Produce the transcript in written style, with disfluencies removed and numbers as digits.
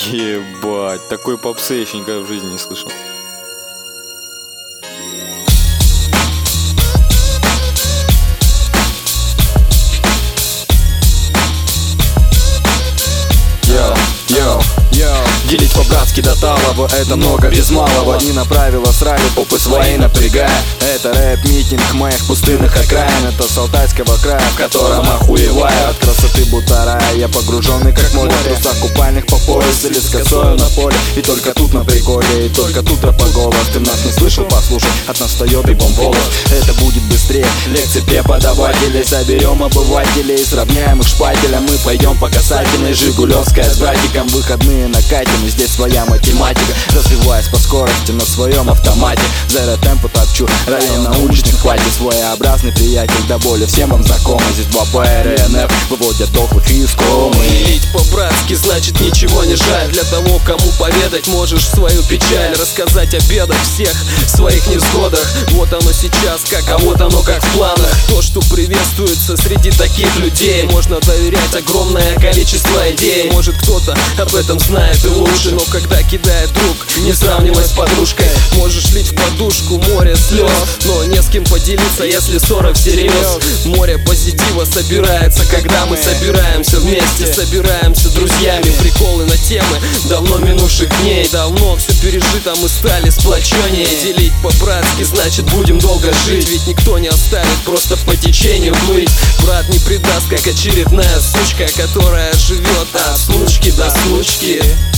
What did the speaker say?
Ебать, такой попсы я еще никогда в жизни не слышал. Делить по-братски до талого, это много без малого. И на правила срали, попы свои напрягая. Это рэп-митинг моих пустынных окраин. Это с Алтайского края, в котором охуеваю от красоты будто рая. Я погруженный как море, в трусах купальных по пояс или с косою на поле. И только тут на приколе, и только тут рэп голос. Ты нас не слышал, послушай, от нас встает дыбом волос. Это будет быстрее, лекции преподавателей. Соберем обывателей, сравняем их шпателем. Мы пойдем по касательной, Жигулевская с братиком. Выходные накатим, и здесь своя математика. Развиваясь по скорости на своем автомате. Зеро темпо топчу, район на уличных хватит. Своеобразный приятель до боли, всем вам знакомы. Здесь 2 ПР и НФ выводят дохлых и искомых. Делить по-братски, значит ничего не жаль. Для того, кому поведать можешь свою печаль. Рассказать о бедах всех, своих невзгодах. Вот оно сейчас как, а вот оно как в планах. То, что приветствуется среди таких людей. Можно доверять огромное количество идей. Может кто-то об этом знает и лучше. Но когда кидает друг, не сравнивай с подружкой. Можешь лить в подушку море слез, но не с кем поделиться, если ссора всерьез. Море позитива собирается, когда мы собираемся вместе. Собираемся друзьями, приколы на темы давно минувших дней. Давно все пережито, мы стали сплоченнее. Делить по-братски, значит будем долго жить. Ведь никто не оставит просто по течению плыть. Брат не предаст, как очередная сучка, которая живет от случки до случки.